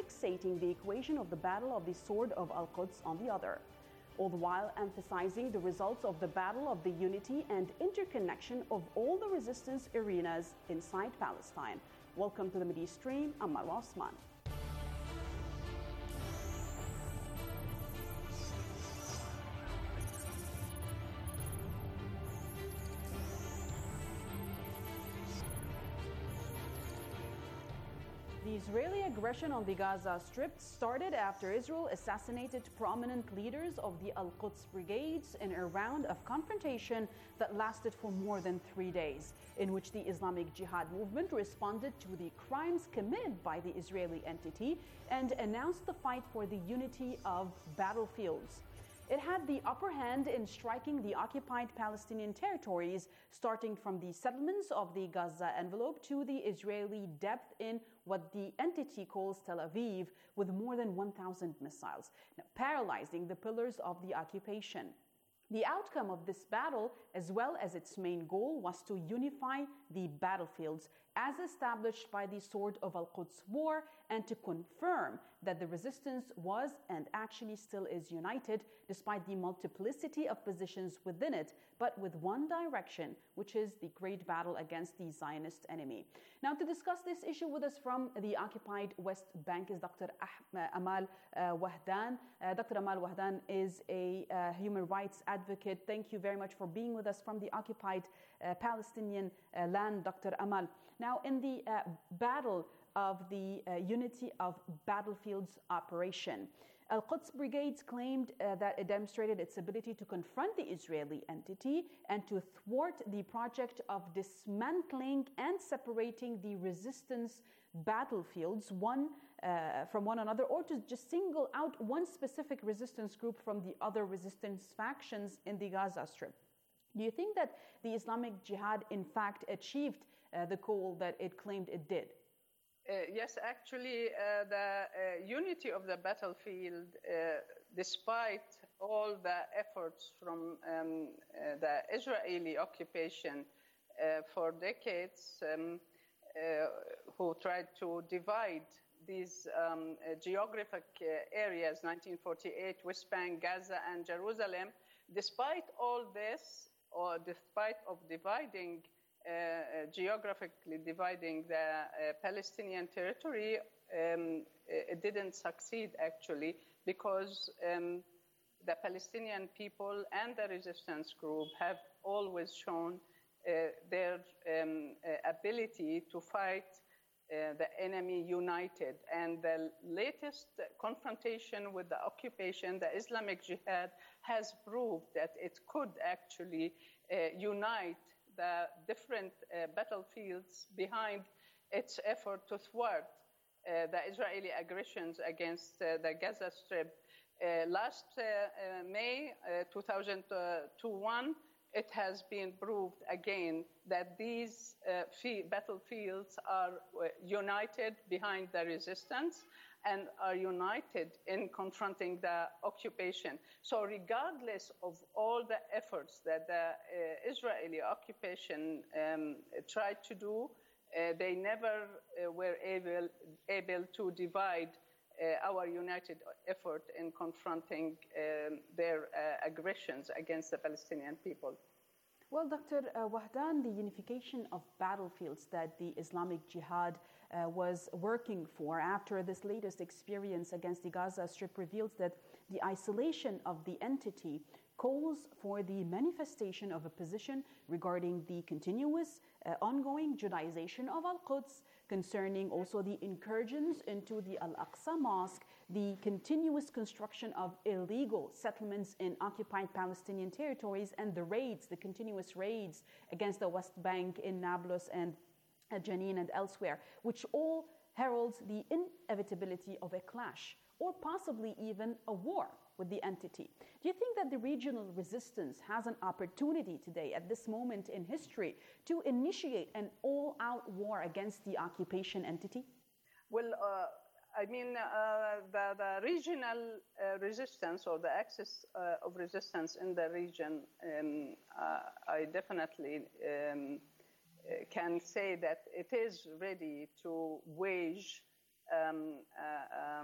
fixating the equation of the Battle of the Sword of Al-Quds on the other, all the while emphasizing the results of the Battle of the Unity and interconnection of all the resistance arenas inside Palestine. Welcome to the Mideast Stream. I'm Marwa Osman. The Israeli aggression on the Gaza Strip started after Israel assassinated prominent leaders of the Al-Quds brigades in a round of confrontation that lasted for more than 3 days, in which the Islamic Jihad movement responded to the crimes committed by the Israeli entity and announced the fight for the unity of battlefields. It had the upper hand in striking the occupied Palestinian territories, starting from the settlements of the Gaza envelope to the Israeli depth in what the entity calls Tel Aviv, with more than 1,000 missiles, paralyzing the pillars of the occupation. The outcome of this battle, as well as its main goal, was to unify the battlefields as established by the Sword of Al-Quds War, and to confirm that the resistance was and actually still is united, despite the multiplicity of positions within it, but with one direction, which is the great battle against the Zionist enemy. Now, to discuss this issue with us from the occupied West Bank is Dr. Amal Wahdan. Dr. Amal Wahdan is a human rights advocate. Thank you very much for being with us from the occupied Palestinian land, Dr. Amal. Now, in the battle of the Unity of Battlefields operation, Al-Quds brigades claimed that it demonstrated its ability to confront the Israeli entity and to thwart the project of dismantling and separating the resistance battlefields from one another, or to just single out one specific resistance group from the other resistance factions in the Gaza Strip. Do you think that the Islamic Jihad, in fact, achieved the goal that it claimed it did? Yes, actually, the unity of the battlefield, despite all the efforts from the Israeli occupation for decades, who tried to divide these geographic areas, 1948, West Bank, Gaza, and Jerusalem, despite all this, or despite of dividing geographically dividing the Palestinian territory, it didn't succeed actually, because the Palestinian people and the resistance group have always shown their ability to fight the enemy united. And the latest confrontation with the occupation, the Islamic Jihad, has proved that it could actually unite the different battlefields behind its effort to thwart the Israeli aggressions against the Gaza Strip. Last May 2021, it has been proved again that these battlefields are united behind the resistance and are united in confronting the occupation. So regardless of all the efforts that the Israeli occupation tried to do, they never were able to divide our united effort in confronting their aggressions against the Palestinian people. Well, Dr. Wahdan, the unification of battlefields that the Islamic Jihad was working for after this latest experience against the Gaza Strip reveals that the isolation of the entity calls for the manifestation of a position regarding the continuous ongoing Judaization of Al-Quds, concerning also the incursions into the Al-Aqsa Mosque, the continuous construction of illegal settlements in occupied Palestinian territories, and the continuous raids against the West Bank in Nablus and Jenin and elsewhere, which all heralds the inevitability of a clash or possibly even a war with the entity. Do you think that the regional resistance has an opportunity today, at this moment in history, to initiate an all-out war against the occupation entity? Well, I mean, the regional resistance, or the axis of resistance in the region, I definitely can say that it is ready to wage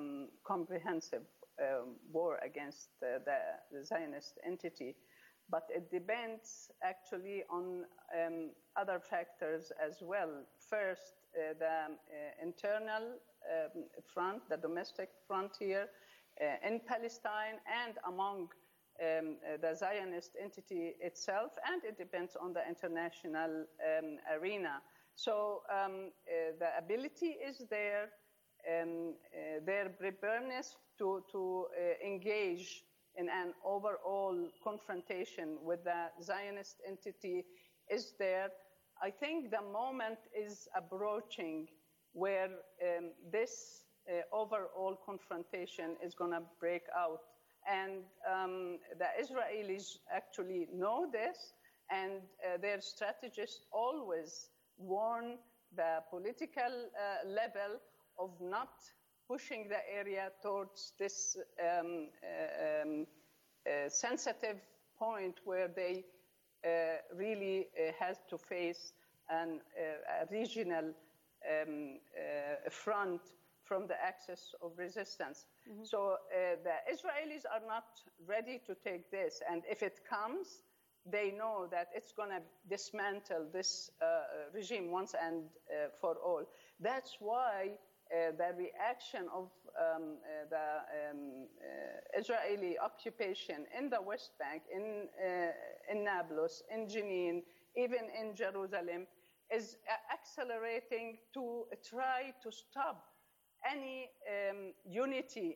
comprehensive war against the Zionist entity. But it depends actually on other factors as well. First, the internal front, the domestic frontier in Palestine and among the Zionist entity itself, and it depends on the international arena. So the ability is there, their preparedness to engage in an overall confrontation with the Zionist entity is there. I think the moment is approaching where this overall confrontation is going to break out. And the Israelis actually know this, and their strategists always warn the political level of not pushing the area towards this sensitive point where they really have to face a regional front from the axis of resistance. Mm-hmm. So the Israelis are not ready to take this. And if it comes, they know that it's going to dismantle this regime once and for all. That's why the reaction of the Israeli occupation in the West Bank, in Nablus, in Jenin, even in Jerusalem, is accelerating to try to stop any unity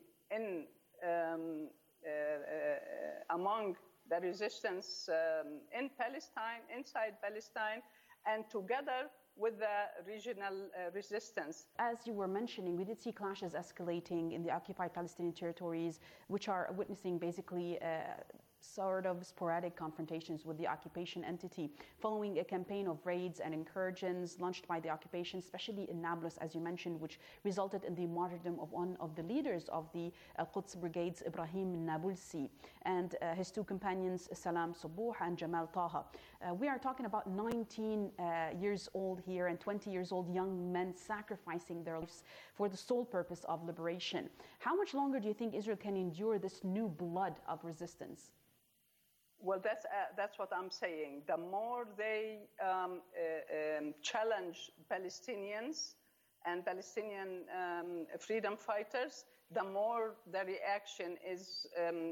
among the resistance in Palestine, inside Palestine, and together with the regional resistance. As you were mentioning, we did see clashes escalating in the occupied Palestinian territories, which are witnessing basically sort of sporadic confrontations with the occupation entity, following a campaign of raids and incursions launched by the occupation, especially in Nablus, as you mentioned, which resulted in the martyrdom of one of the leaders of the Quds Brigades, Ibrahim Nabulsi, and his two companions, Salam Subuh and Jamal Taha. We are talking about 19 years old here and 20 years old young men sacrificing their lives for the sole purpose of liberation. How much longer do you think Israel can endure this new blood of resistance? Well, that's what I'm saying. The more they challenge Palestinians and Palestinian freedom fighters, the more the reaction is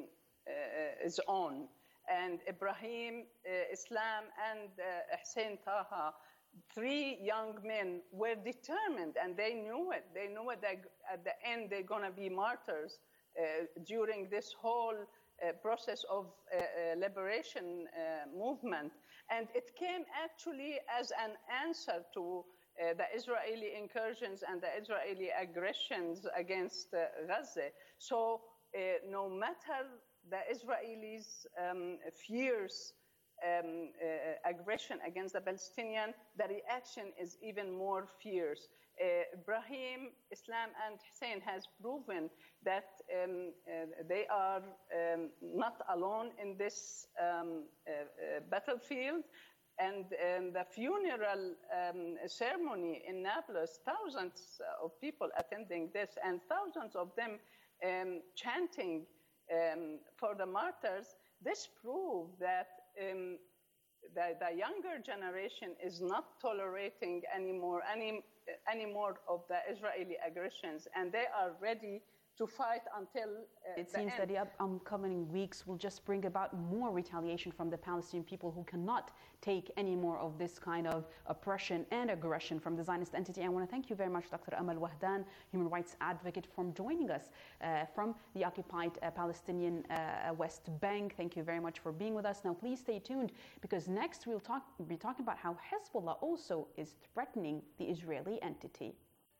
on. And Ibrahim, Islam, and Hussein Taha, three young men, were determined, and they knew it. They knew it that at the end they're going to be martyrs during this whole process of liberation movement. And it came actually as an answer to the Israeli incursions and the Israeli aggressions against Gaza. So no matter the Israelis' fierce aggression against the Palestinian, the reaction is even more fierce. Ibrahim, Islam, and Hussein has proven that they are not alone in this battlefield. And the funeral ceremony in Nablus, thousands of people attending this, and thousands of them chanting for the martyrs. This proved that the younger generation is not tolerating any more of the Israeli aggressions, and they are ready to fight until it seems end. That the upcoming weeks will just bring about more retaliation from the Palestinian people who cannot take any more of this kind of oppression and aggression from the Zionist entity. I want to thank you very much, Dr. Amal Wahdan, human rights advocate, for joining us from the occupied Palestinian West Bank. Thank you very much for being with us. Now, please stay tuned, because next we'll be talking about how Hezbollah also is threatening the Israeli entity.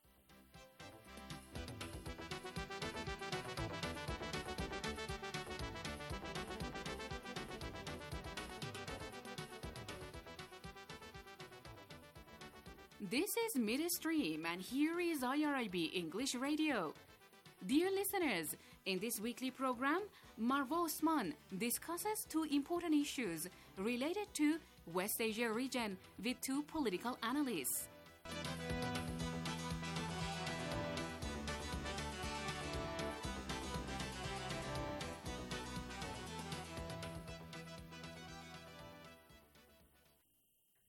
This is Midstream, and here is IRIB English Radio. Dear listeners, in this weekly program, Marwa Osman discusses two important issues related to West Asia region with two political analysts.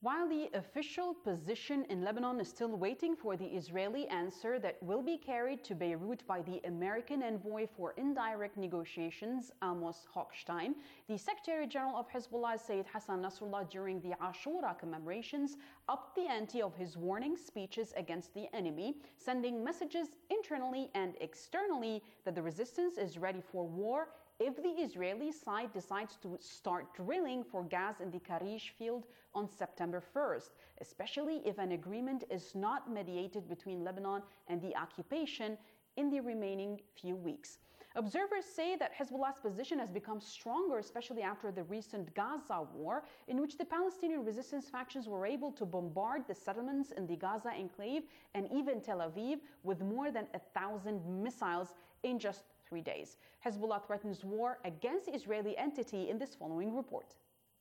While the official position in Lebanon is still waiting for the Israeli answer that will be carried to Beirut by the American envoy for indirect negotiations, Amos Hochstein, the Secretary General of Hezbollah, Sayyid Hassan Nasrallah, during the Ashura commemorations, upped the ante of his warning speeches against the enemy, sending messages internally and externally that the resistance is ready for war if the Israeli side decides to start drilling for gas in the Karish field on September 1st, especially if an agreement is not mediated between Lebanon and the occupation in the remaining few weeks. Observers say that Hezbollah's position has become stronger, especially after the recent Gaza war, in which the Palestinian resistance factions were able to bombard the settlements in the Gaza enclave and even Tel Aviv with more than 1,000 missiles in just 3 days. Hezbollah threatens war against the Israeli entity in this following report.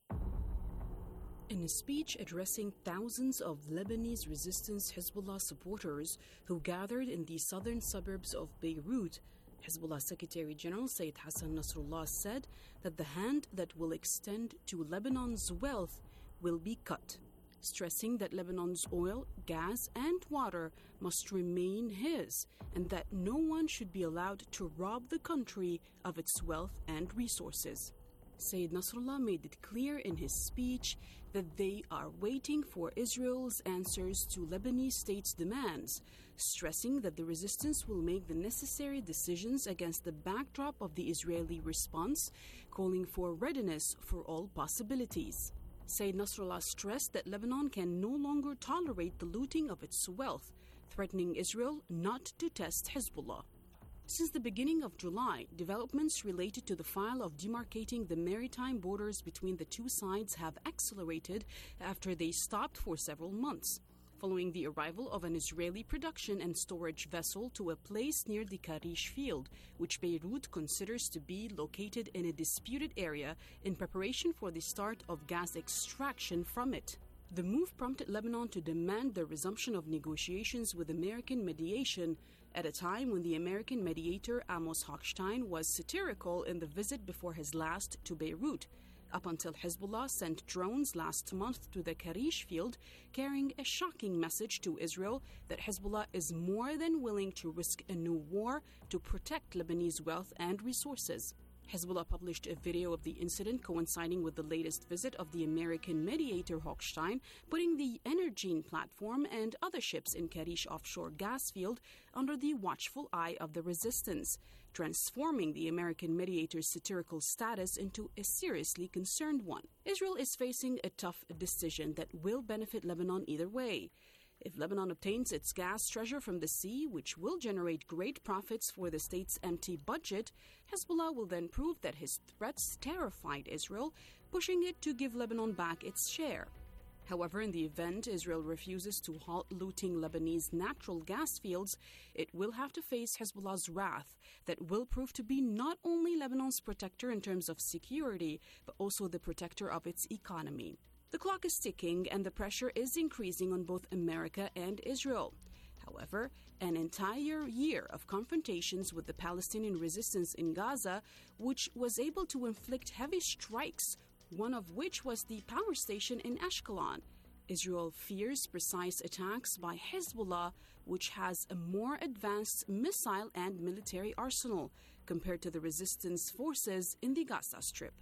In a speech addressing thousands of Lebanese resistance Hezbollah supporters who gathered in the southern suburbs of Beirut, Hezbollah Secretary General Sayyid Hassan Nasrallah said that the hand that will extend to Lebanon's wealth will be cut, stressing that Lebanon's oil, gas, and water must remain his, and that no one should be allowed to rob the country of its wealth and resources. Sayyid Nasrallah made it clear in his speech that they are waiting for Israel's answers to Lebanese state's demands, stressing that the resistance will make the necessary decisions against the backdrop of the Israeli response, calling for readiness for all possibilities. Sayyid Nasrallah stressed that Lebanon can no longer tolerate the looting of its wealth, threatening Israel not to test Hezbollah. Since the beginning of July, developments related to the file of demarcating the maritime borders between the two sides have accelerated after they stopped for several months, following the arrival of an Israeli production and storage vessel to a place near the Karish field, which Beirut considers to be located in a disputed area in preparation for the start of gas extraction from it. The move prompted Lebanon to demand the resumption of negotiations with American mediation at a time when the American mediator Amos Hochstein was satirical in the visit before his last to Beirut, up until Hezbollah sent drones last month to the Karish field carrying a shocking message to Israel that Hezbollah is more than willing to risk a new war to protect Lebanese wealth and resources. Hezbollah published a video of the incident coinciding with the latest visit of the American mediator Hochstein, putting the Energene platform and other ships in Karish offshore gas field under the watchful eye of the resistance, transforming the American mediator's satirical status into a seriously concerned one. Israel is facing a tough decision that will benefit Lebanon either way. If Lebanon obtains its gas treasure from the sea, which will generate great profits for the state's empty budget, Hezbollah will then prove that his threats terrified Israel, pushing it to give Lebanon back its share. However, in the event Israel refuses to halt looting Lebanese natural gas fields, it will have to face Hezbollah's wrath that will prove to be not only Lebanon's protector in terms of security, but also the protector of its economy. The clock is ticking and the pressure is increasing on both America and Israel. However, an entire year of confrontations with the Palestinian resistance in Gaza, which was able to inflict heavy strikes, one of which was the power station in Ashkelon. Israel fears precise attacks by Hezbollah, which has a more advanced missile and military arsenal compared to the resistance forces in the Gaza Strip.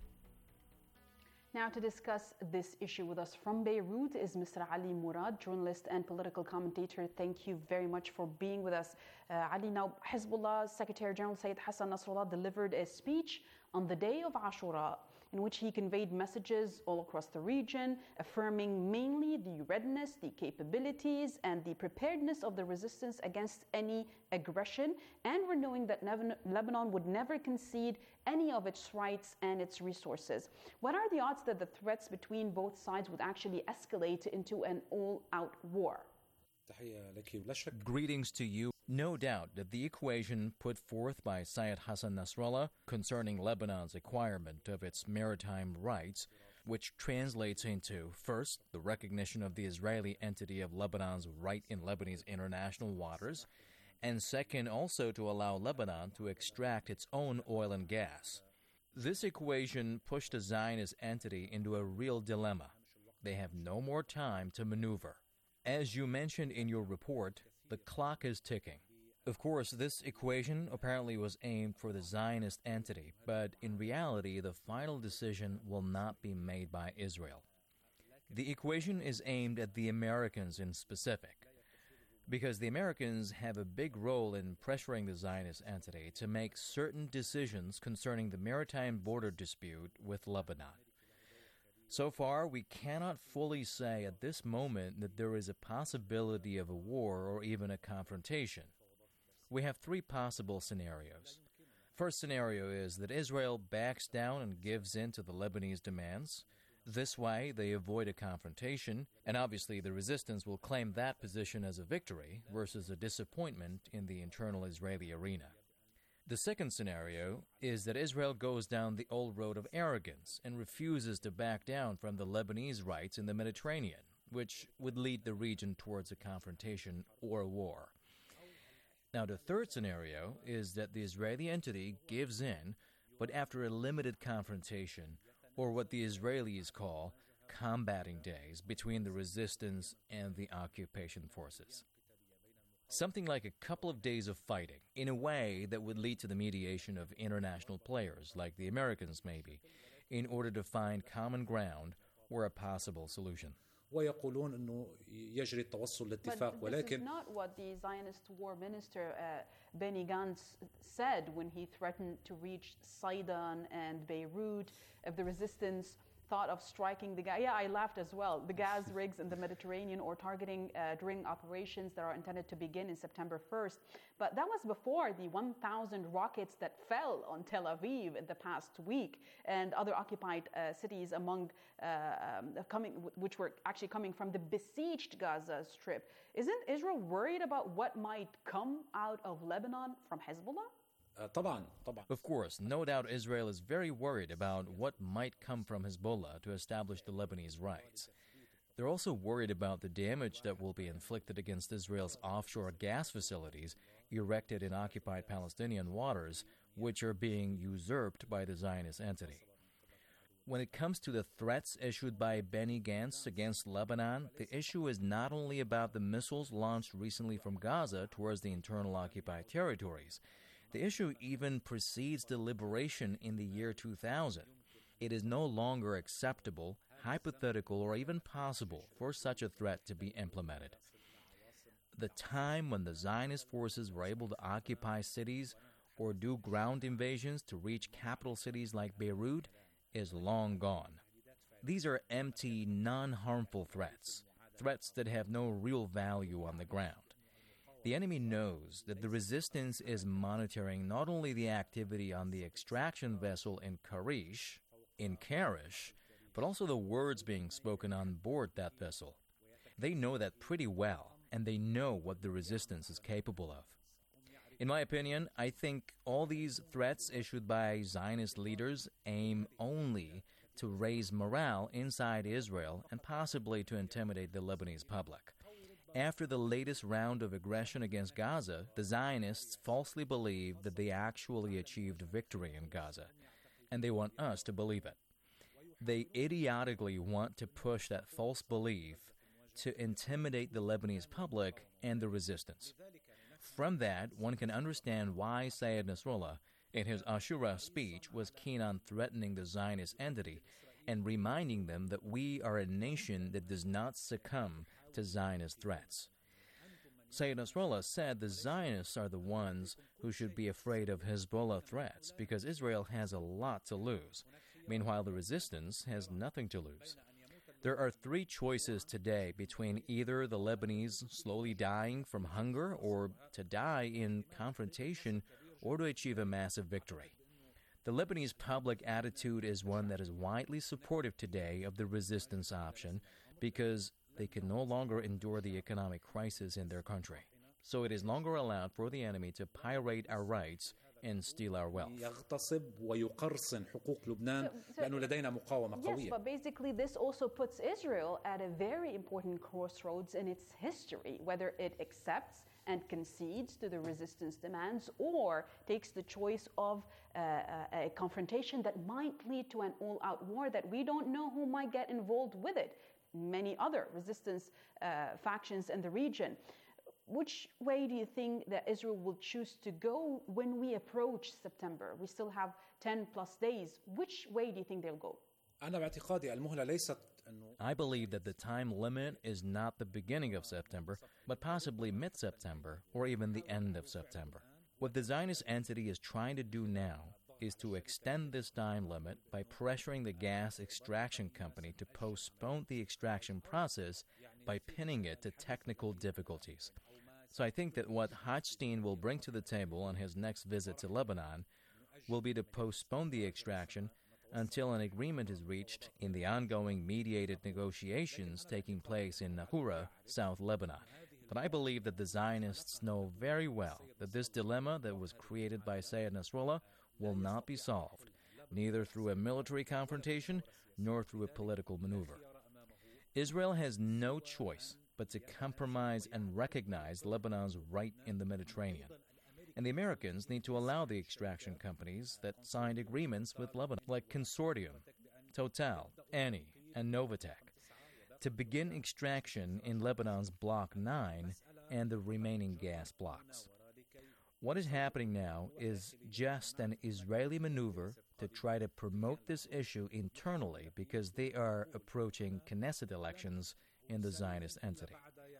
Now, to discuss this issue with us from Beirut is Mr. Ali Murad, journalist and political commentator. Thank you very much for being with us. Ali, now Hezbollah Secretary General Sayyid Hassan Nasrallah delivered a speech on the day of Ashura in which he conveyed messages all across the region, affirming mainly the readiness, the capabilities, and the preparedness of the resistance against any aggression, and renewing that Lebanon would never concede any of its rights and its resources. What are the odds that the threats between both sides would actually escalate into an all-out war? Greetings to you. No doubt that the equation put forth by Sayyid Hassan Nasrallah concerning Lebanon's acquirement of its maritime rights, which translates into, first, the recognition of the Israeli entity of Lebanon's right in Lebanese international waters, and second, also to allow Lebanon to extract its own oil and gas. This equation pushed the Zionist entity into a real dilemma. They have no more time to maneuver. As you mentioned in your report, the clock is ticking. Of course, this equation apparently was aimed for the Zionist entity, but in reality, the final decision will not be made by Israel. The equation is aimed at the Americans in specific, because the Americans have a big role in pressuring the Zionist entity to make certain decisions concerning the maritime border dispute with Lebanon. So far, we cannot fully say at this moment that there is a possibility of a war or even a confrontation. We have three possible scenarios. First scenario is that Israel backs down and gives in to the Lebanese demands. This way, they avoid a confrontation, and obviously the resistance will claim that position as a victory versus a disappointment in the internal Israeli arena. The second scenario is that Israel goes down the old road of arrogance and refuses to back down from the Lebanese rights in the Mediterranean, which would lead the region towards a confrontation or a war. Now, the third scenario is that the Israeli entity gives in, but after a limited confrontation, or what the Israelis call combating days between the resistance and the occupation forces. Something like a couple of days of fighting, in a way that would lead to the mediation of international players, like the Americans maybe, in order to find common ground or a possible solution. ويقولون أنه يجري التوصل لاتفاق But this is ولكن not what the Zionist war minister Benny Gantz said when he threatened to reach Sidon and Beirut if the resistance thought of striking the gas. Yeah, I laughed as well. The gas rigs in the Mediterranean or targeting during operations that are intended to begin in September 1st. But that was before the 1,000 rockets that fell on Tel Aviv in the past week and other occupied cities which were actually coming from the besieged Gaza Strip. Isn't Israel worried about what might come out of Lebanon from Hezbollah? طبعا. Of course, no doubt Israel is very worried about what might come from Hezbollah to establish the Lebanese rights. They're also worried about the damage that will be inflicted against Israel's offshore gas facilities erected in occupied Palestinian waters, which are being usurped by the Zionist entity. When it comes to the threats issued by Benny Gantz against Lebanon, the issue is not only about the missiles launched recently from Gaza towards the internal occupied territories. The issue even precedes the liberation in the year 2000. It is no longer acceptable, hypothetical, or even possible for such a threat to be implemented. The time when the Zionist forces were able to occupy cities or do ground invasions to reach capital cities like Beirut is long gone. These are empty, non-harmful threats that have no real value on the ground. The enemy knows that the resistance is monitoring not only the activity on the extraction vessel in Karish, but also the words being spoken on board that vessel. They know that pretty well, and they know what the resistance is capable of. In my opinion, I think all these threats issued by Zionist leaders aim only to raise morale inside Israel and possibly to intimidate the Lebanese public. After the latest round of aggression against Gaza, the Zionists falsely believe that they actually achieved victory in Gaza, and they want us to believe it. They idiotically want to push that false belief to intimidate the Lebanese public and the resistance. From that, one can understand why Sayed Nasrallah, in his Ashura speech, was keen on threatening the Zionist entity and reminding them that we are a nation that does not succumb to Zionist threats. Sayed Nasrallah said the Zionists are the ones who should be afraid of Hezbollah threats because Israel has a lot to lose. Meanwhile, the resistance has nothing to lose. There are three choices today between either the Lebanese slowly dying from hunger or to die in confrontation or to achieve a massive victory. The Lebanese public attitude is one that is widely supportive today of the resistance option because they can no longer endure the economic crisis in their country. So it is longer allowed for the enemy to pirate our rights and steal our wealth. يغتصب ويقرصن حقوق لبنان لأنه لدينا مقاومة قوية. Yes, but basically this also puts Israel at a very important crossroads in its history, whether it accepts and concedes to the resistance demands or takes the choice of a confrontation that might lead to an all-out war that we don't know who might get involved with it. many other resistance factions in the region. Which way do you think that Israel will choose to go when we approach September? We still have 10 plus days. Which way do you think they'll go? أنا باعتقادي المهلة ليست أنه I believe that the time limit is not the beginning of September, but possibly mid-September or even the end of September. What the Zionist entity is trying to do now is to extend this time limit by pressuring the gas extraction company to postpone the extraction process by pinning it to technical difficulties. So I think that what Hochstein will bring to the table on his next visit to Lebanon will be to postpone the extraction until an agreement is reached in the ongoing mediated negotiations taking place in Nahura, South Lebanon. But I believe that the Zionists know very well that this dilemma that was created by Sayyid Nasrallah will not be solved, neither through a military confrontation nor through a political maneuver. Israel has no choice but to compromise and recognize Lebanon's right in the Mediterranean. And the Americans need to allow the extraction companies that signed agreements with Lebanon, like Consortium, Total, Eni, and Novatek, to begin extraction in Lebanon's Block 9 and the remaining gas blocks. What is happening now is just an Israeli maneuver to try to promote this issue internally because they are approaching Knesset elections in the Zionist entity.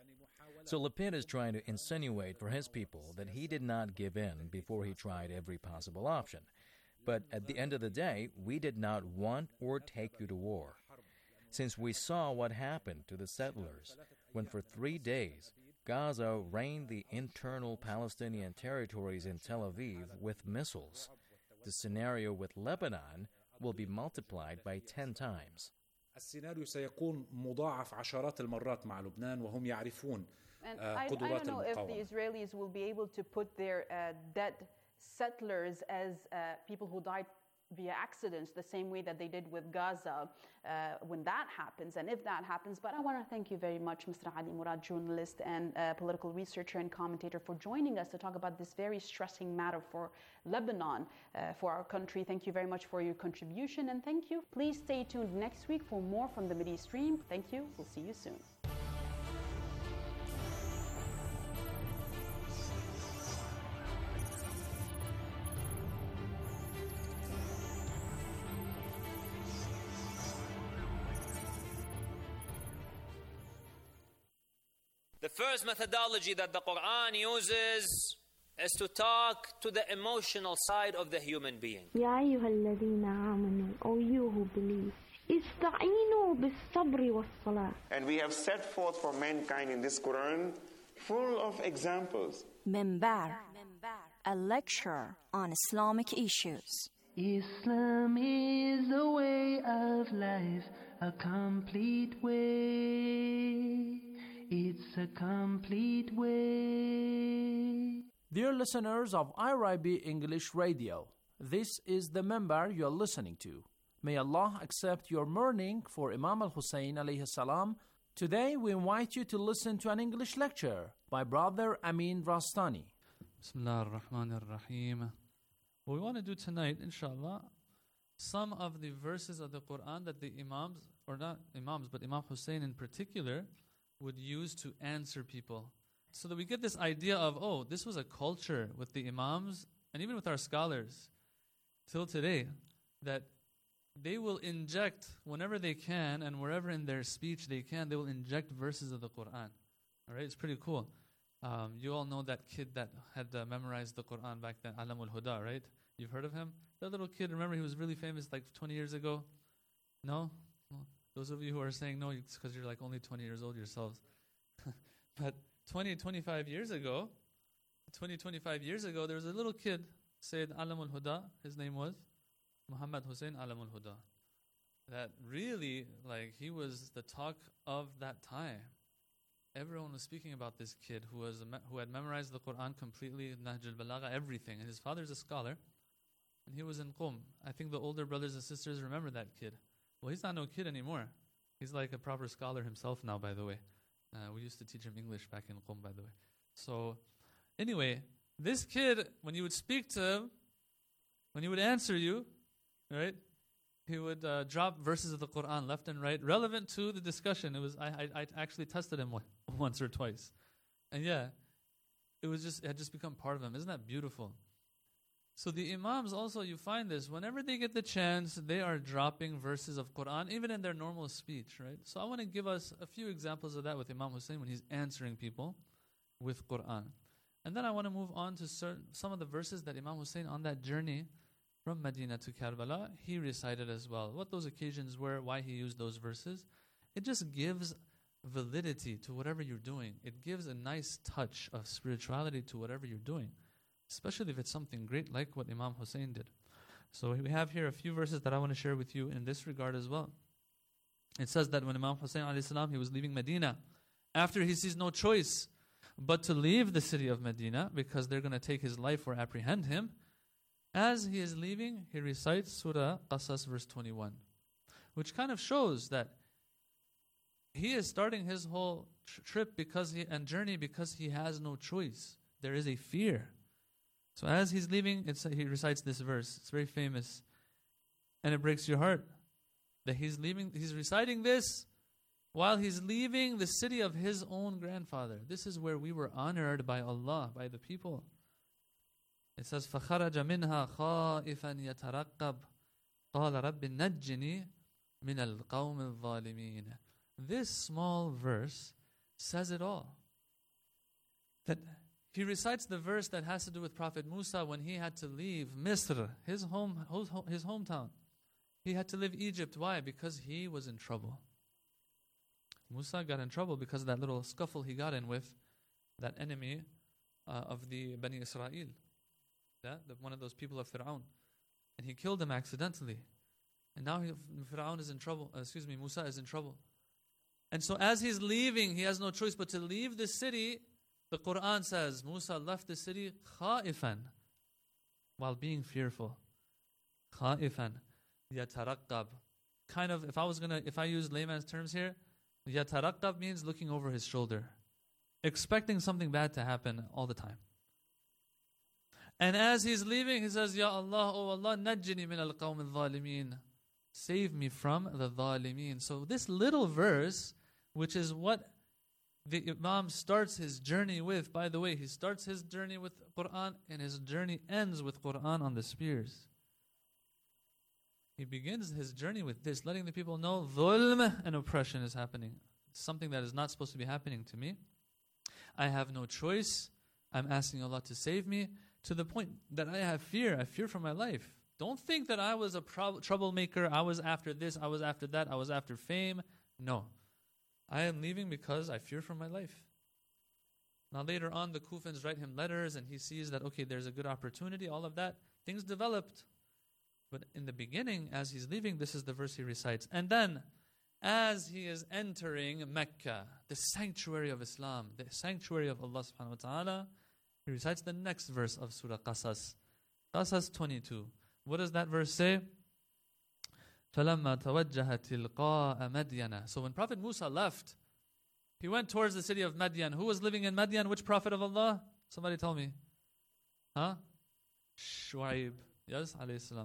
So Lapid is trying to insinuate for his people that he did not give in before he tried every possible option. But at the end of the day, we did not want or take you to war. Since we saw what happened to the settlers when for 3 days Gaza rained the internal Palestinian territories in Tel Aviv with missiles, the scenario with Lebanon will be multiplied by 10 times. السيناريو سيكون مضاعف عشرات المرات مع لبنان وهم يعرفون And I قدرات don't know if the المقاومة. Israelis will be able to put their dead settlers as people who died via accidents, the same way that they did with Gaza when that happens, and if that happens. But I want to thank you very much, Mr. Ali Murad, journalist and political researcher and commentator, for joining us to talk about this very stressing matter for Lebanon, for our country. Thank you very much for your contribution, and thank you. Please stay tuned next week for more from the Mideast Stream. Thank you. We'll see you soon. The first methodology that the Quran uses is to talk to the emotional side of the human being. يا أيها الذين آمنوا, O you who believe, استعينوا بالصبر والصلاة. And we have set forth for mankind in this Quran full of examples. Minbar, a lecture on Islamic issues. Islam is a way of life, a complete way. It's a complete way. Dear listeners of IRIB English Radio, this is the member you're listening to. May Allah accept your mourning for Imam al-Hussein alayhi salam. Today we invite you to listen to an English lecture by Brother Amin Rastani. Bismillah ar-Rahman ar-Rahim. What we want to do tonight, inshallah, some of the verses of the Quran that the Imams, or not Imams, but Imam Hussein in particular, would use to answer people. So that we get this idea of, oh, this was a culture with the Imams, and even with our scholars, till today, that they will inject, whenever they can, and wherever in their speech they can, they will inject verses of the Quran. All right, it's pretty cool. You all know that kid that had memorized the Quran back then, Alamul Huda, right? You've heard of him? That little kid, remember he was really famous like 20 years ago? No? Those of you who are saying no, it's because you're like only 20 years old yourselves. But 25 years ago, there was a little kid, Sayyid Alamul Huda, his name was Muhammad Hussein Alamul Huda. That really, like, he was the talk of that time. Everyone was speaking about this kid who had memorized the Quran completely, Nahj al-Balagha, everything. And his father's a scholar, and he was in Qum. I think the older brothers and sisters remember that kid. Well, he's not no kid anymore. He's like a proper scholar himself now, by the way. We used to teach him English back in Qum, by the way. So, anyway, this kid, when you would speak to him, when he would answer you, right, he would drop verses of the Quran left and right, relevant to the discussion. I actually tested him once or twice. And yeah, it had just become part of him. Isn't that beautiful? So the Imams also, you find this, whenever they get the chance, they are dropping verses of Quran, even in their normal speech, right? So I want to give us a few examples of that with Imam Hussein when he's answering people with Quran. And then I want to move on to some of the verses that Imam Hussein on that journey from Medina to Karbala, he recited as well. What those occasions were, why he used those verses. It just gives validity to whatever you're doing. It gives a nice touch of spirituality to whatever you're doing, especially if it's something great like what Imam Hussein did. So we have here a few verses that I want to share with you in this regard as well. It says that when Imam Hussein alayhi salam, he was leaving Medina, after he sees no choice but to leave the city of Medina because they're going to take his life or apprehend him, as he is leaving, he recites Surah Qasas verse 21, which kind of shows that he is starting his whole trip and journey because he has no choice. There is a fear. So as he's leaving, he recites this verse. It's very famous. And it breaks your heart that he's reciting this while he's leaving the city of his own grandfather. This is where we were honored by Allah, by the people. It says, فَخَرَجَ مِنْهَا خَائِفًا يَتَرَقَّبْ قَالَ رَبِّ نَجِّنِي مِنَ الْقَوْمِ الظَّالِمِينَ. This small verse says it all. That he recites the verse that has to do with Prophet Musa when he had to leave Misr, his hometown. He had to leave Egypt. Why? Because he was in trouble. Musa got in trouble because of that little scuffle he got in with that enemy of the Bani Israel. One of those people of Fir'aun. And he killed him accidentally. And now Fir'aun is in trouble. Musa is in trouble. And so as he's leaving, he has no choice but to leave the city. The Quran says Musa left the city khaifan, while being fearful. Khaifan, yataraqqab. Kind of, if I use layman's terms here, yataraqqab means looking over his shoulder, expecting something bad to happen all the time. And as he's leaving, he says, Ya Allah, O Allah, najjini min al-qawm al-zalimin. Save me from the zalimin. So this little verse, which is what the Imam starts his journey with. By the way, he starts his journey with Quran and his journey ends with Quran on the spears. He begins his journey with this, letting the people know dhulm and oppression is happening. Something that is not supposed to be happening to me. I have no choice. I'm asking Allah to save me, to the point that I have fear. I fear for my life. Don't think that I was a troublemaker. I was after this, I was after that, I was after fame. No. I am leaving because I fear for my life. Now later on, the Kufans write him letters and he sees that, okay, there's a good opportunity, all of that. Things developed. But in the beginning, as he's leaving, this is the verse he recites. And then, as he is entering Mecca, the sanctuary of Islam, the sanctuary of Allah subhanahu wa ta'ala, he recites the next verse of Surah Qasas. Qasas 22. What does that verse say? فَلَمَّا تَوَجَّهَ تِلْقَاءَ مَدْيَنَ. So when Prophet Musa left, he went towards the city of Madian. Who was living in Madian? Which Prophet of Allah? Somebody tell me. Shu'aib. Yes, alayhi salam.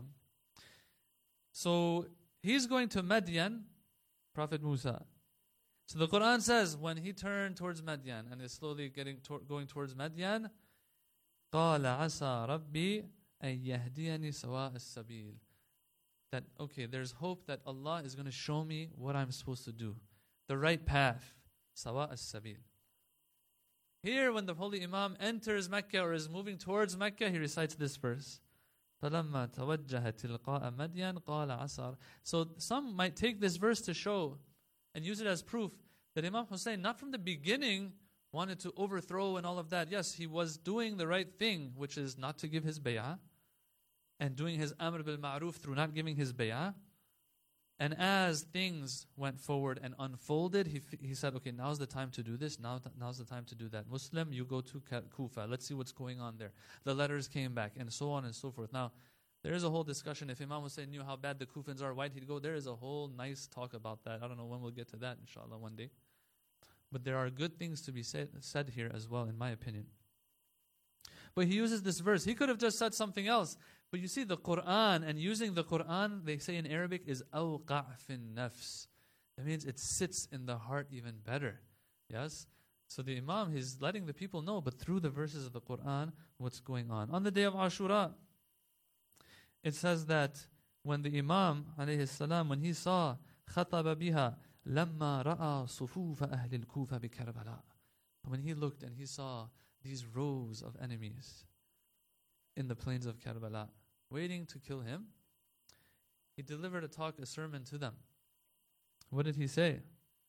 So he's going to Madian, Prophet Musa. So the Quran says when he turned towards Madian and is slowly going towards Madian, قَالَ عَسَى رَبِّي أَن يَهْدِيَنِي سَوَاءَ السَّبِيلِ. That, okay, there's hope that Allah is going to show me what I'm supposed to do. The right path. Sawa as-sabil. Here, when the Holy Imam enters Mecca or is moving towards Mecca, he recites this verse. فَلَمَّا تَوَجَّهَ تِلْقَاءَ مَدْيَنَ قَالَ عَسَى. So some might take this verse to show and use it as proof that Imam Hussein, not from the beginning, wanted to overthrow and all of that. Yes, he was doing the right thing, which is not to give his bay'ah, and doing his amr bil ma'ruf through not giving his bay'ah. And as things went forward and unfolded, he said, okay, now's the time to do this, now's the time to do that. Muslim, you go to Kufa, let's see what's going on there. The letters came back, and so on and so forth. Now, there is a whole discussion. If Imam Hussein knew how bad the Kufans are, why'd he go? There is a whole nice talk about that. I don't know when we'll get to that, inshallah, one day. But there are good things to be said here as well, in my opinion. But he uses this verse. He could have just said something else. But you see, the Quran, and using the Quran, they say in Arabic, is awqa' fin nafs. That means it sits in the heart even better. Yes? So the Imam, he's letting the people know, but through the verses of the Quran, what's going on. On the day of Ashura, it says that when the Imam, alayhi salam, when he saw خطب بها لما رأى صفوف أهل الكوفة بكربلاء, when he looked and he saw these rows of enemies in the plains of Karbala, waiting to kill him, he delivered a sermon to them. What did he say?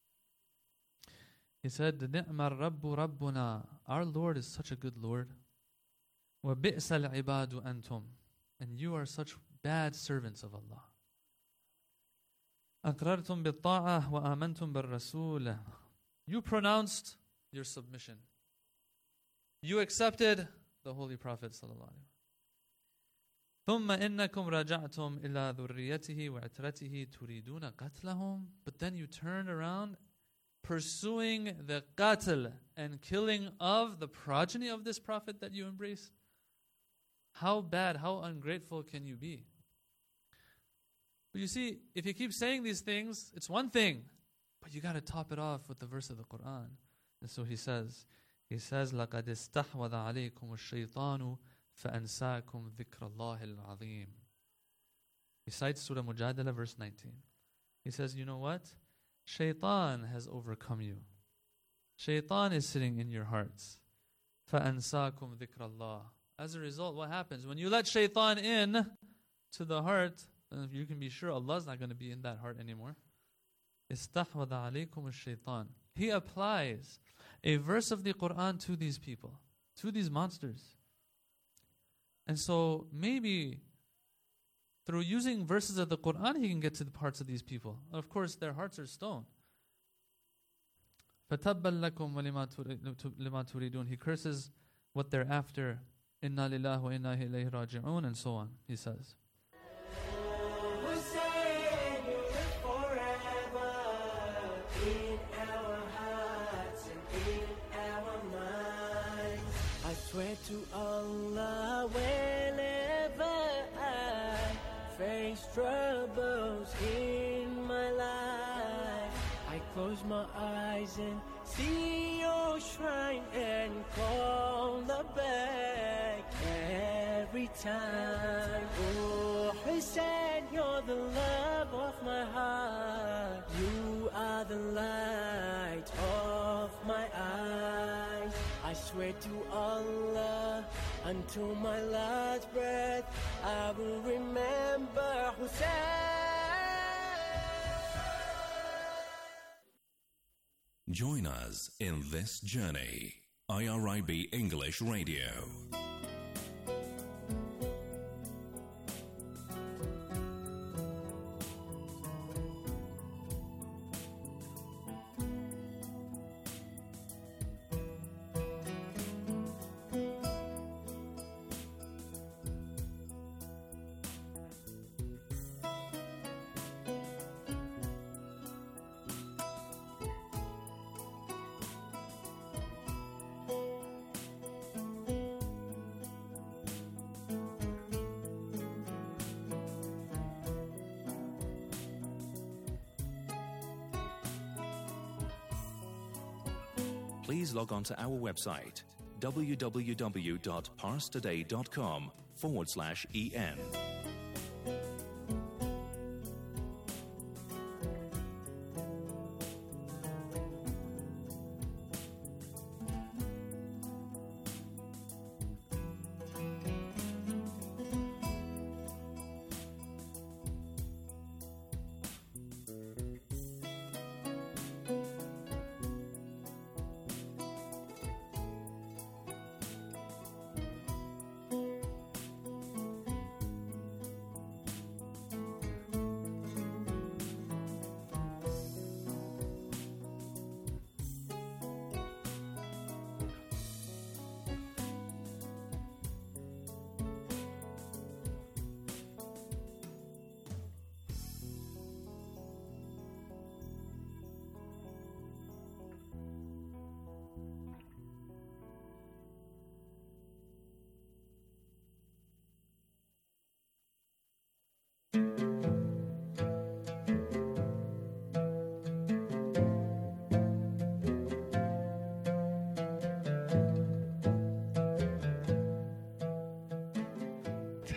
He said, نِعْمَ الرَّبُّ رَبُّنَا, our Lord is such a good Lord. وَبِئْسَ الْعِبَادُ أَنْتُمْ, and you are such bad servants of Allah. أَقْرَرْتُمْ بِالطَّاعَةِ وَآمَنْتُمْ بِالرَّسُولِ, you pronounced your submission. You accepted the Holy Prophet sallallahu alaihi wasallam. ثُمَّ إِنَّكُمْ رَجَعْتُمْ إِلَى ذُرِّيَّتِهِ وَعِتْرَتِهِ تُرِيدُونَ قَتْلَهُمْ, but then you turned around pursuing the qatl and killing of the progeny of this Prophet that you embrace. How bad, how ungrateful can you be? But you see, if you keep saying these things, it's one thing, but you got to top it off with the verse of the Quran. And so he says, لَقَدْ اسْتَحْوَذَ عَلَيْكُمُ الشَّيْطَانُ فَأَنْسَاكُمْ ذِكْرَ اللَّهِ الْعَظِيمِ. He cites Surah Mujadala, verse 19. He says, you know what? Shaitan has overcome you. Shaitan is sitting in your hearts. فَأَنْسَاكُمْ ذِكْرَ اللَّهِ. As a result, what happens? When you let Shaitan in to the heart, you can be sure Allah is not going to be in that heart anymore. استحوذ عليكم الشيطان. He applies a verse of the Quran to these people, to these monsters. And so maybe through using verses of the Quran, he can get to the parts of these people. Of course, their hearts are stone. فَتَبَّلْ لَكُمْ وَلِمَا تُرِيدُونَ. He curses what they're after. إِنَّا لِلَّهِ وَإِنَّا إِلَيْهِ رَاجِعُونَ, and so on, he says. Swear to Allah, whenever I face troubles in my life, I close my eyes and see your shrine and call the back every time. Oh Hussein, you're the love of my heart. You are the light of my eyes. I swear to Allah, until my last breath, I will remember Hussein. Join us in this journey. IRIB English Radio. Please log on to our website, www.parstoday.com/EN.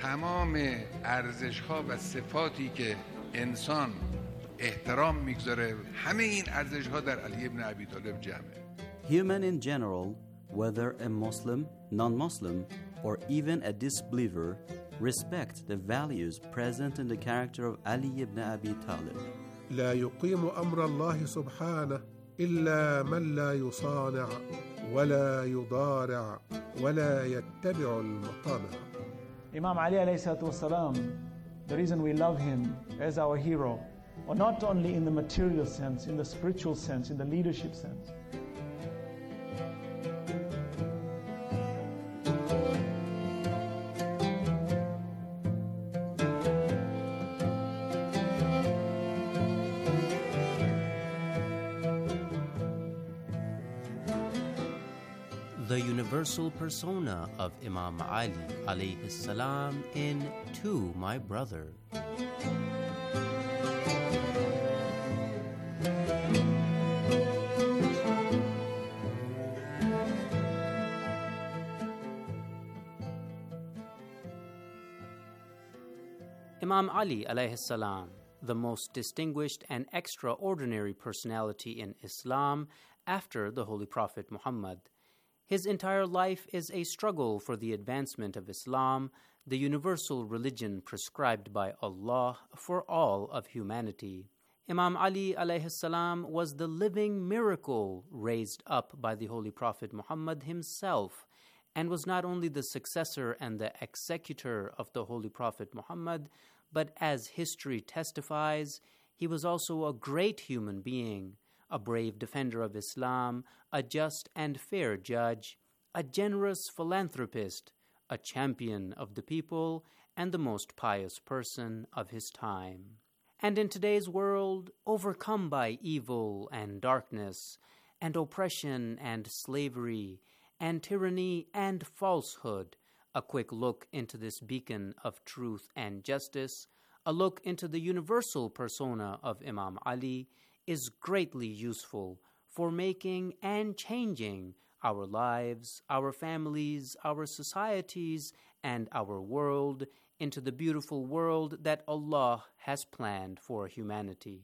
تمام ارزش‌ها و صفاتی که انسان احترام میگذاره همه این ارزش‌ها در علی ابن ابی طالب جمعه. Human in general, whether a Muslim, non-Muslim, or even a disbeliever, respect the values present in the character of Ali ibn Abi Talib. لا يقيم أمر الله سبحانه إلا من لا يصانع ولا يضارع ولا يتبع المطامع. Imam Ali alayhi salatu wasalam, the reason we love him as our hero, or not only in the material sense, in the spiritual sense, in the leadership sense. The universal persona of Imam Ali alayhi salam in To My Brother. Imam Ali alayhi salam, the most distinguished and extraordinary personality in Islam after the Holy Prophet Muhammad. His entire life is a struggle for the advancement of Islam, the universal religion prescribed by Allah for all of humanity. Imam Ali alayhi salam was the living miracle raised up by the Holy Prophet Muhammad himself, and was not only the successor and the executor of the Holy Prophet Muhammad, but as history testifies, he was also a great human being, a brave defender of Islam, a just and fair judge, a generous philanthropist, a champion of the people, and the most pious person of his time. And in today's world, overcome by evil and darkness, and oppression and slavery, and tyranny and falsehood, a quick look into this beacon of truth and justice, a look into the universal persona of Imam Ali, is greatly useful for making and changing our lives, our families, our societies, and our world into the beautiful world that Allah has planned for humanity.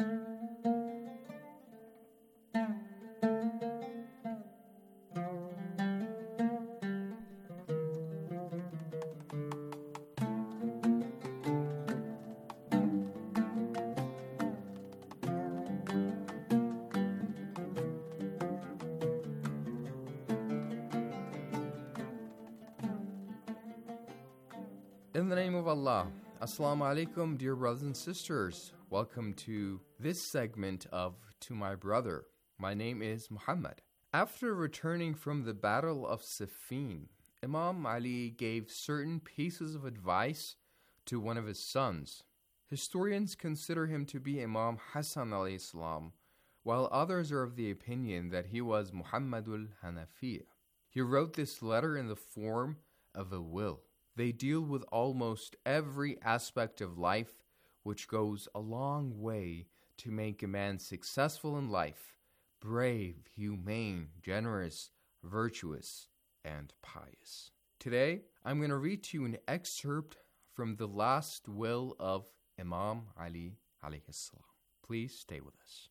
In the name of Allah, Assalamu alaikum, dear brothers and sisters. Welcome to this segment of To My Brother. My name is Muhammad. After returning from the Battle of Siffin, Imam Ali gave certain pieces of advice to one of his sons. Historians consider him to be Imam Hassan alayhi salam, while others are of the opinion that he was Muhammadul Hanafiya. He wrote this letter in the form of a will. They deal with almost every aspect of life, which goes a long way to make a man successful in life, brave, humane, generous, virtuous, and pious. Today, I'm going to read to you an excerpt from the last will of Imam Ali alayhi salam. Please stay with us.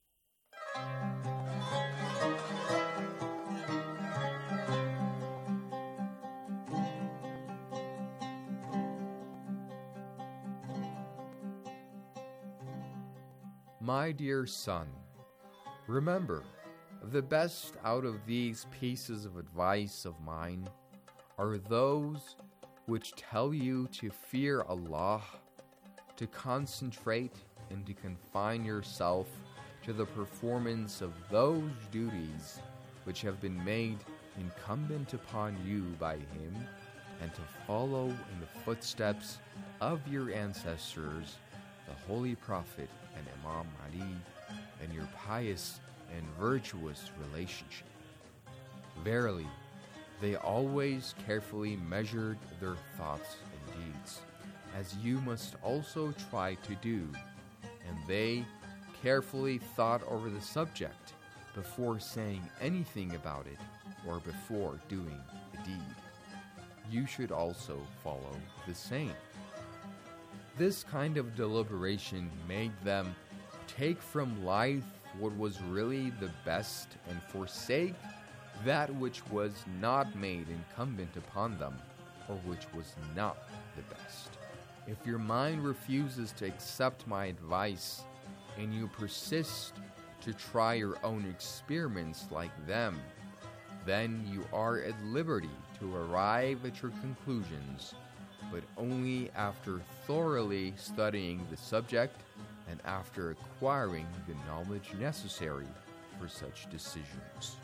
My dear son, remember, the best out of these pieces of advice of mine are those which tell you to fear Allah, to concentrate and to confine yourself to the performance of those duties which have been made incumbent upon you by Him, and to follow in the footsteps of your ancestors, the Holy Prophet and Imam Ali, and your pious and virtuous relationship. Verily, they always carefully measured their thoughts and deeds, as you must also try to do, and they carefully thought over the subject before saying anything about it or before doing the deed. you should also follow the same. This kind of deliberation made them take from life what was really the best and forsake that which was not made incumbent upon them, or which was not the best. If your mind refuses to accept my advice, and you persist to try your own experiments like them, then you are at liberty to arrive at your conclusions, but only after thoroughly studying the subject and after acquiring the knowledge necessary for such decisions.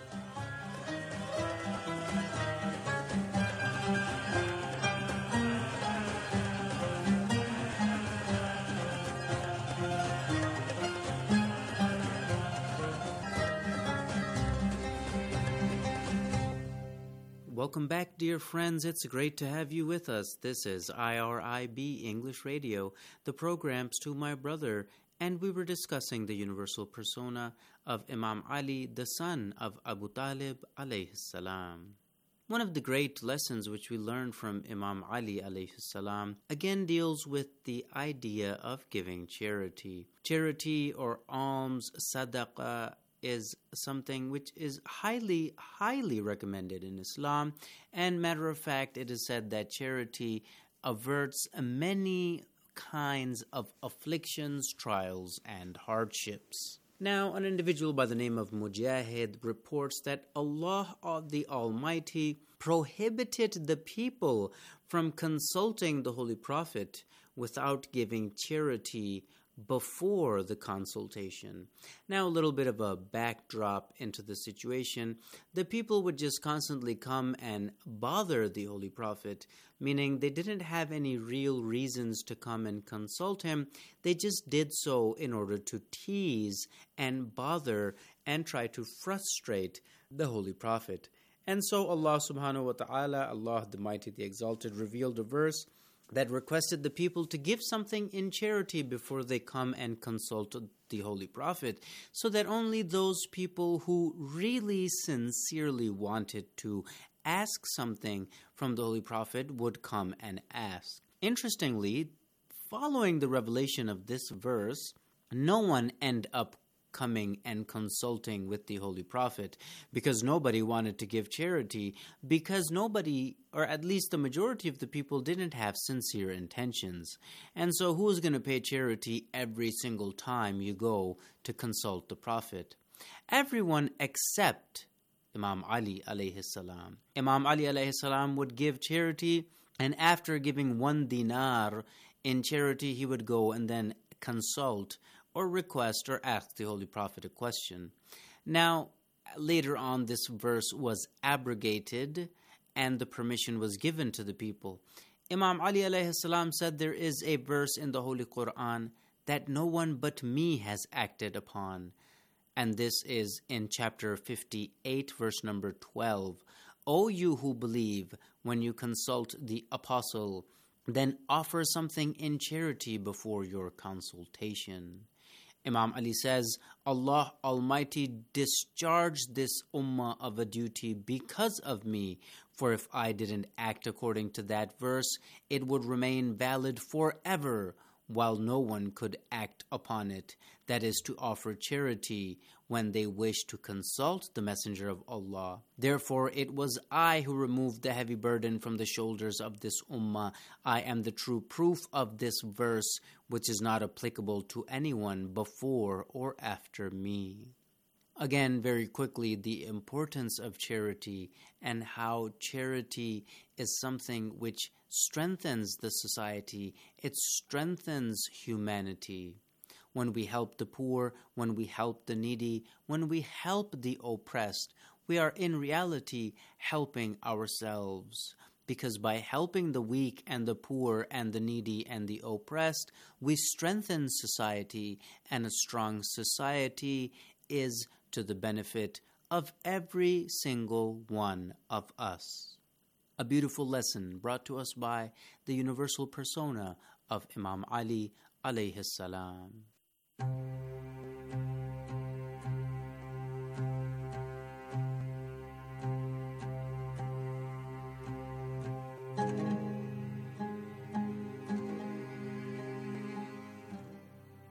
Welcome back, dear friends. It's great to have you with us. This is IRIB English Radio, the programs to my brother, and we were discussing the universal persona of Imam Ali, the son of Abu Talib alayhi salam. One of the great lessons which we learned from Imam Ali alayhi salam again deals with the idea of giving charity. Charity or alms, sadaqah, is something which is highly, highly recommended in Islam. And matter of fact, it is said that charity averts many kinds of afflictions, trials, and hardships. Now, an individual by the name of Mujahid reports that Allah the Almighty prohibited the people from consulting the Holy Prophet without giving charity before the consultation. Now, a little bit of a backdrop into the situation. The people would just constantly come and bother the Holy Prophet, meaning they didn't have any real reasons to come and consult him. They just did so in order to tease and bother and try to frustrate the Holy Prophet. And so Allah subhanahu wa ta'ala, Allah the Mighty, the Exalted, revealed a verse that requested the people to give something in charity before they come and consult the Holy Prophet, so that only those people who really sincerely wanted to ask something from the Holy Prophet would come and ask. Interestingly, following the revelation of this verse, no one ended up coming and consulting with the Holy Prophet, because nobody wanted to give charity, because nobody, or at least the majority of the people, didn't have sincere intentions. And so who's going to pay charity every single time you go to consult the Prophet? Everyone except Imam Ali alayhi salam. Imam Ali alayhi salam would give charity, and after giving 1 dinar in charity, he would go and then consult or request or ask the Holy Prophet a question. Now, later on, this verse was abrogated and the permission was given to the people. Imam Ali alayhi salam said, there is a verse in the Holy Quran that no one but me has acted upon. And this is in chapter 58, verse number 12. O you who believe, when you consult the apostle, then offer something in charity before your consultation. Imam Ali says, Allah Almighty discharged this ummah of a duty because of me, for if I didn't act according to that verse, it would remain valid forever, while no one could act upon it, that is, to offer charity when they wish to consult the Messenger of Allah. Therefore, it was I who removed the heavy burden from the shoulders of this ummah. I am the true proof of this verse, which is not applicable to anyone before or after me. Again, very quickly, the importance of charity and how charity is something which strengthens the society. It strengthens humanity. When we help the poor, when we help the needy, when we help the oppressed, we are in reality helping ourselves. Because by helping the weak and the poor and the needy and the oppressed, we strengthen society, and a strong society is to the benefit of every single one of us. A beautiful lesson brought to us by the universal persona of Imam Ali alayhi salam.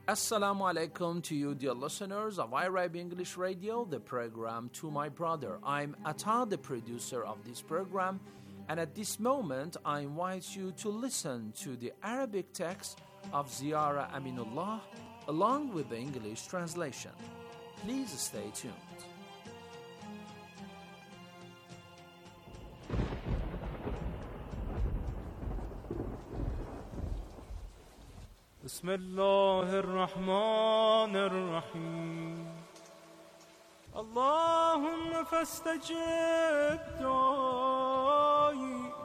Assalamu alaikum to you, dear listeners of IRIB English Radio, the program To My Brother. I'm Atta, the producer of this program, and at this moment I invite you to listen to the Arabic text of Ziyara Aminullah along with the English translation. Please stay tuned. بسم الله الرحمن الرحيم اللهم فاستجب دعائي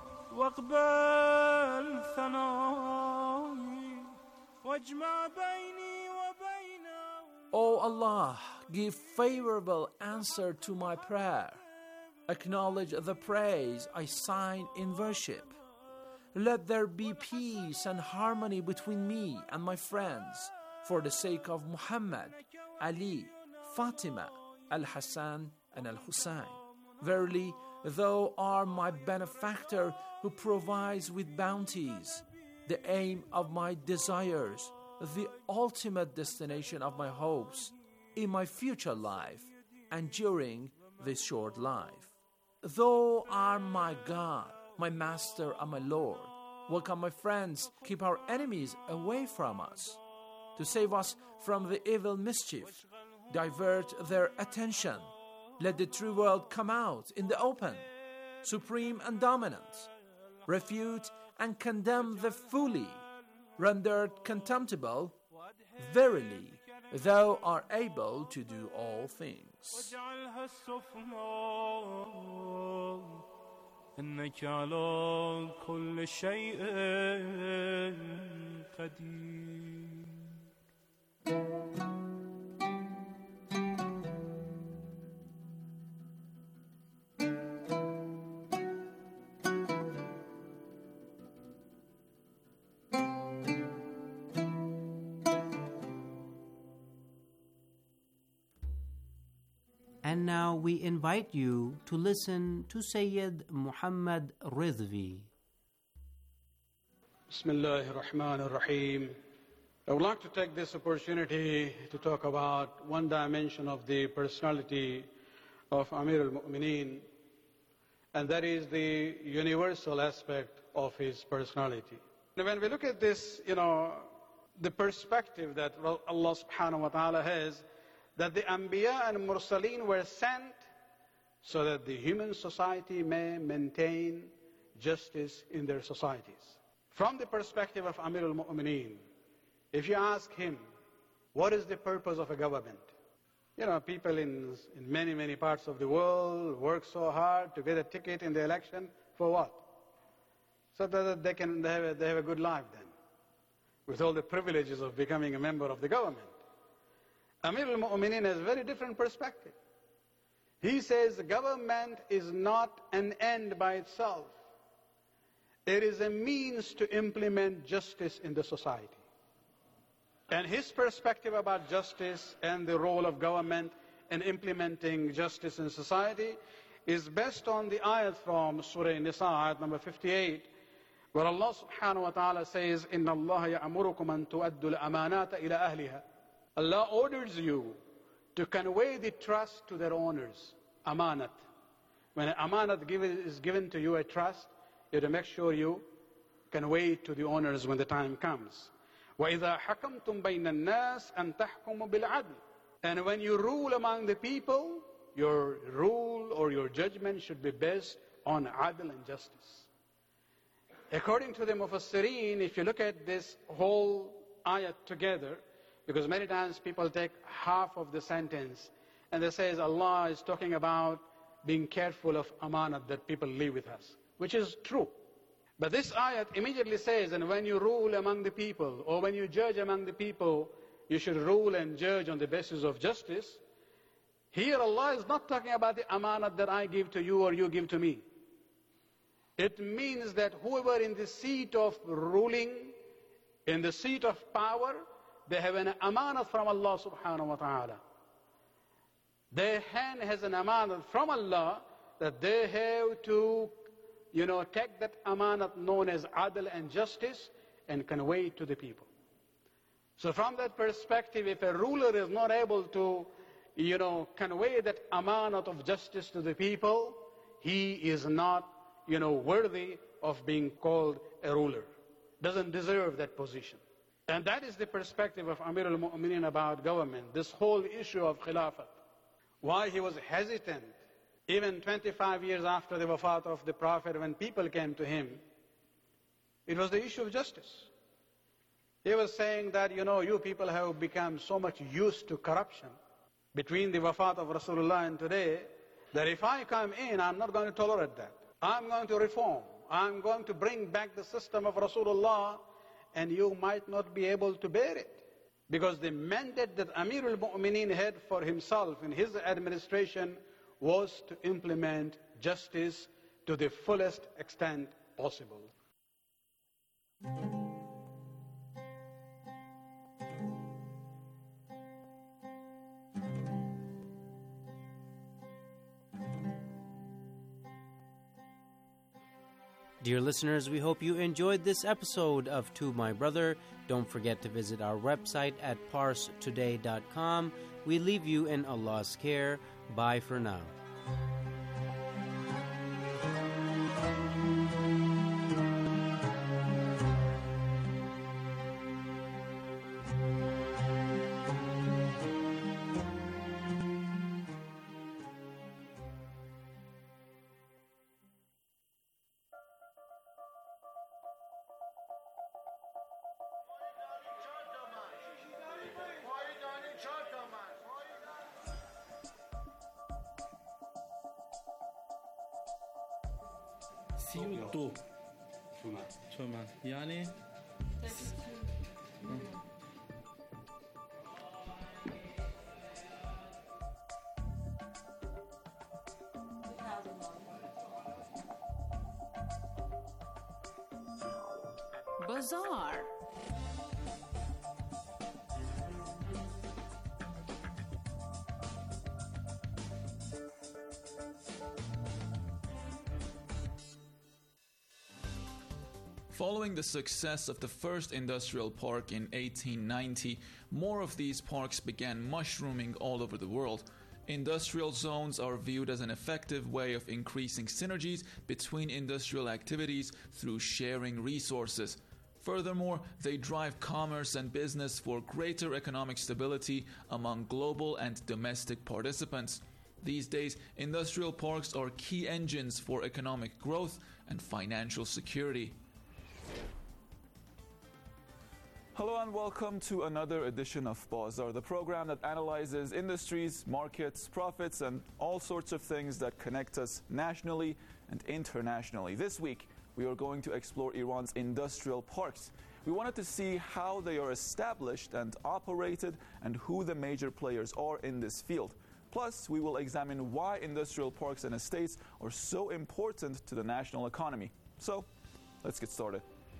واقبل ثنائي واجمع بيني وبين O Allah, give favorable answer to my prayer. Acknowledge the praise I sign in worship. Let there be peace and harmony between me and my friends for the sake of Muhammad, Ali, Fatima, Al-Hassan and Al-Hussein. Verily, thou art my benefactor who provides with bounties, the aim of my desires, the ultimate destination of my hopes in my future life and during this short life. Thou art my God, my Master and my Lord. Welcome, my friends, keep our enemies away from us. To save us from the evil mischief, divert their attention. Let the true world come out in the open, supreme and dominant. Refute and condemn the fully, rendered contemptible. Verily, thou art able to do all things. إنك على كل شيء قدير. And now we invite you to listen to Sayyid Muhammad Rizvi. Bismillahir Rahmanir Rahim. I would like to take this opportunity to talk about one dimension of the personality of Amir al-Mu'mineen, and that is the universal aspect of his personality. When we look at this, the perspective that Allah subhanahu wa ta'ala has, that the Anbiya and Mursaleen were sent so that the human society may maintain justice in their societies. From the perspective of Amir al-Mu'mineen, if you ask him, what is the purpose of a government? People in many, many parts of the world work so hard to get a ticket in the election, for what? So that they have a good life then, with all the privileges of becoming a member of the government. Amir al-Mu'mineen has a very different perspective. He says the government is not an end by itself. It is a means to implement justice in the society. And his perspective about justice and the role of government in implementing justice in society is based on the ayat from Surah Nisa, ayat number 58, where Allah subhanahu wa ta'ala says, إِنَّ اللَّهَ يَأْمُرُكُمْ أَن تُؤَدُّوا الْأَمَانَاتَ إِلَى أَهْلِهَا. Allah orders you to convey the trust to their owners, amanat. When an amanat is given to you, a trust, you have to make sure you convey it to the owners when the time comes. وَإِذَا حَكَمْتُمْ بَيْنَ النَّاسِ أَن تَحْكُمُوا بِالْعَدْلِ. And when you rule among the people, your rule or your judgment should be based on adl and justice. According to the Mufassirin, if you look at this whole ayat together, because many times people take half of the sentence and they say Allah is talking about being careful of amanat that people live with us, which is true. But this ayat immediately says, and when you rule among the people, or when you judge among the people, you should rule and judge on the basis of justice. Here Allah is not talking about the amanat that I give to you or you give to me. It means that whoever in the seat of ruling, in the seat of power, they have an amanat from Allah subhanahu wa ta'ala. Their hand has an amanat from Allah that they have to, take that amanat known as adl and justice and convey it to the people. So from that perspective, if a ruler is not able to, convey that amanat of justice to the people, he is not, worthy of being called a ruler. Doesn't deserve that position. And that is the perspective of Amir al-Mu'mineen about government. This whole issue of Khilafat. Why he was hesitant, even 25 years after the wafat of the Prophet, when people came to him, it was the issue of justice. He was saying that, you people have become so much used to corruption between the wafat of Rasulullah and today, that if I come in, I'm not going to tolerate that. I'm going to reform. I'm going to bring back the system of Rasulullah, and you might not be able to bear it. Because the mandate that Amir al-Mu'mineen had for himself in his administration was to implement justice to the fullest extent possible. Dear listeners, we hope you enjoyed this episode of To My Brother. Don't forget to visit our website at parstoday.com. We leave you in Allah's care. Bye for now. سی تومن یعنی Bazaar. Following the success of the first industrial park in 1890, more of these parks began mushrooming all over the world. Industrial zones are viewed as an effective way of increasing synergies between industrial activities through sharing resources. Furthermore, they drive commerce and business for greater economic stability among global and domestic participants. These days, industrial parks are key engines for economic growth and financial security. Hello and welcome to another edition of Bazaar, the program that analyzes industries, markets, profits, and all sorts of things that connect us nationally and internationally. This week, we are going to explore Iran's industrial parks. We wanted to see how they are established and operated and who the major players are in this field. Plus, we will examine why industrial parks and estates are so important to the national economy. So, let's get started.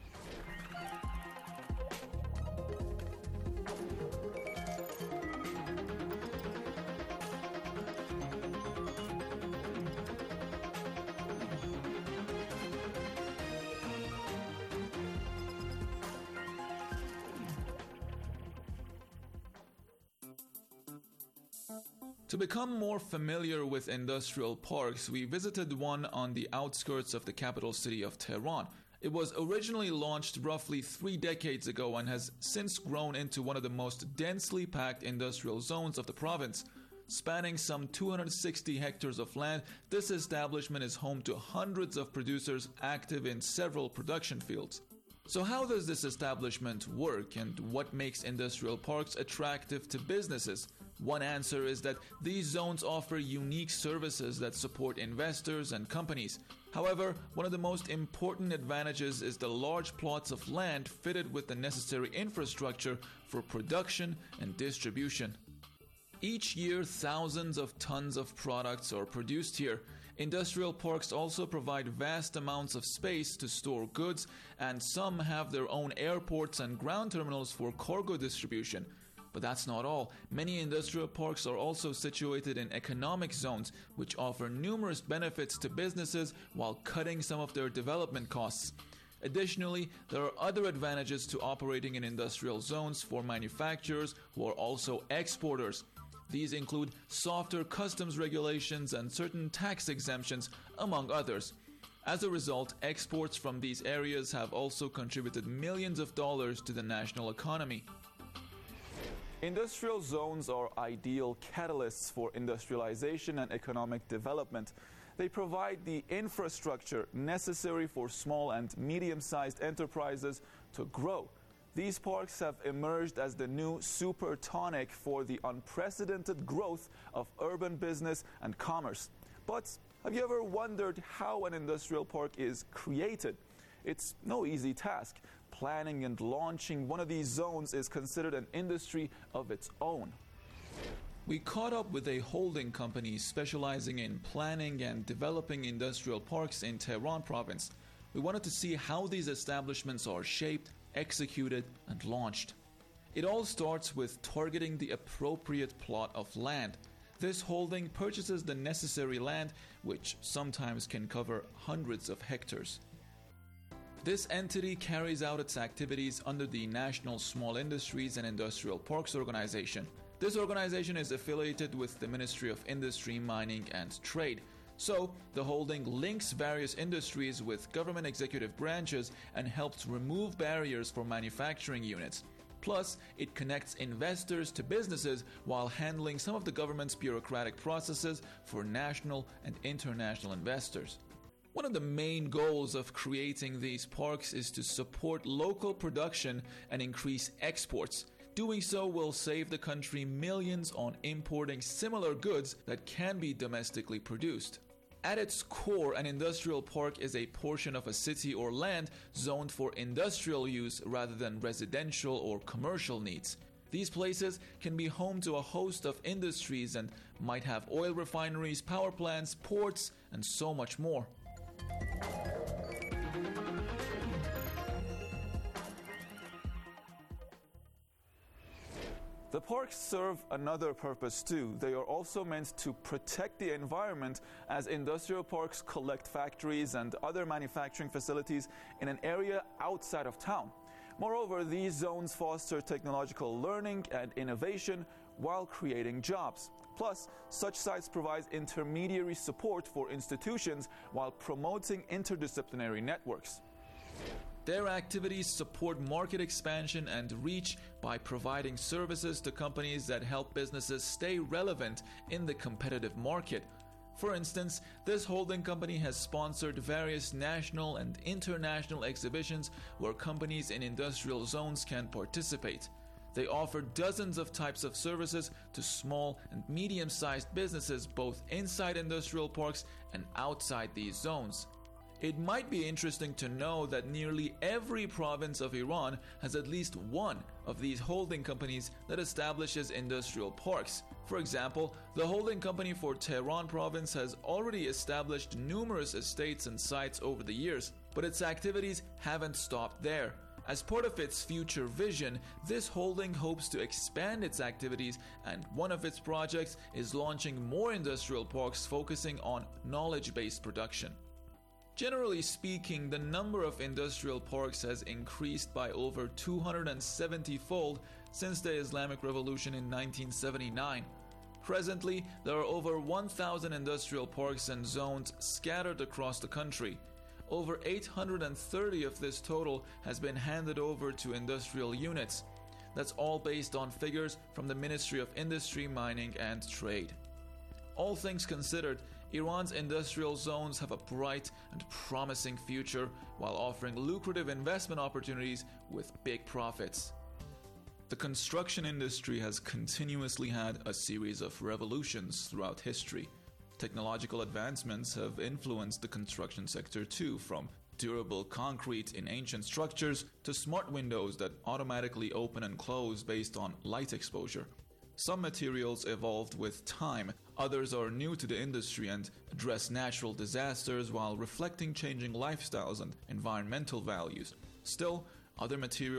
To become more familiar with industrial parks, we visited one on the outskirts of the capital city of Tehran. It was originally launched roughly 3 decades ago and has since grown into one of the most densely packed industrial zones of the province. Spanning some 260 hectares of land, this establishment is home to hundreds of producers active in several production fields. So how does this establishment work, and what makes industrial parks attractive to businesses? One answer is that these zones offer unique services that support investors and companies. However, one of the most important advantages is the large plots of land fitted with the necessary infrastructure for production and distribution. Each year, thousands of tons of products are produced here. Industrial parks also provide vast amounts of space to store goods, and some have their own airports and ground terminals for cargo distribution. But that's not all. Many industrial parks are also situated in economic zones, which offer numerous benefits to businesses while cutting some of their development costs. Additionally, there are other advantages to operating in industrial zones for manufacturers who are also exporters. These include softer customs regulations and certain tax exemptions, among others. As a result, exports from these areas have also contributed millions of dollars to the national economy. Industrial zones are ideal catalysts for industrialization and economic development. They provide the infrastructure necessary for small and medium-sized enterprises to grow. These parks have emerged as the new super tonic for the unprecedented growth of urban business and commerce. But have you ever wondered how an industrial park is created? It's no easy task. Planning and launching one of these zones is considered an industry of its own. We caught up with a holding company specializing in planning and developing industrial parks in Tehran province. We wanted to see how these establishments are shaped, executed, and launched. It all starts with targeting the appropriate plot of land. This holding purchases the necessary land, which sometimes can cover hundreds of hectares. This entity carries out its activities under the National Small Industries and Industrial Parks Organization. This organization is affiliated with the Ministry of Industry, Mining and Trade. So, the holding links various industries with government executive branches and helps remove barriers for manufacturing units. Plus, it connects investors to businesses while handling some of the government's bureaucratic processes for national and international investors. One of the main goals of creating these parks is to support local production and increase exports. Doing so will save the country millions on importing similar goods that can be domestically produced. At its core, an industrial park is a portion of a city or land zoned for industrial use rather than residential or commercial needs. These places can be home to a host of industries and might have oil refineries, power plants, ports, and so much more. The parks serve another purpose too. They are also meant to protect the environment, as industrial parks collect factories and other manufacturing facilities in an area outside of town. Moreover, these zones foster technological learning and innovation while creating jobs. Plus, such sites provide intermediary support for institutions while promoting interdisciplinary networks. Their activities support market expansion and reach by providing services to companies that help businesses stay relevant in the competitive market. For instance, this holding company has sponsored various national and international exhibitions where companies in industrial zones can participate. They offer dozens of types of services to small and medium-sized businesses both inside industrial parks and outside these zones. It might be interesting to know that nearly every province of Iran has at least one of these holding companies that establishes industrial parks. For example, the holding company for Tehran province has already established numerous estates and sites over the years, but its activities haven't stopped there. As part of its future vision, this holding hopes to expand its activities, and one of its projects is launching more industrial parks focusing on knowledge-based production. Generally speaking, the number of industrial parks has increased by over 270-fold since the Islamic Revolution in 1979. Presently, there are over 1,000 industrial parks and zones scattered across the country. Over 830 of this total has been handed over to industrial units. That's all based on figures from the Ministry of Industry, Mining and Trade. All things considered, Iran's industrial zones have a bright and promising future while offering lucrative investment opportunities with big profits. The construction industry has continuously had a series of revolutions throughout history. Technological advancements have influenced the construction sector too, from durable concrete in ancient structures to smart windows that automatically open and close based on light exposure. Some materials evolved with time, others are new to the industry and address natural disasters while reflecting changing lifestyles and environmental values. Still, other materials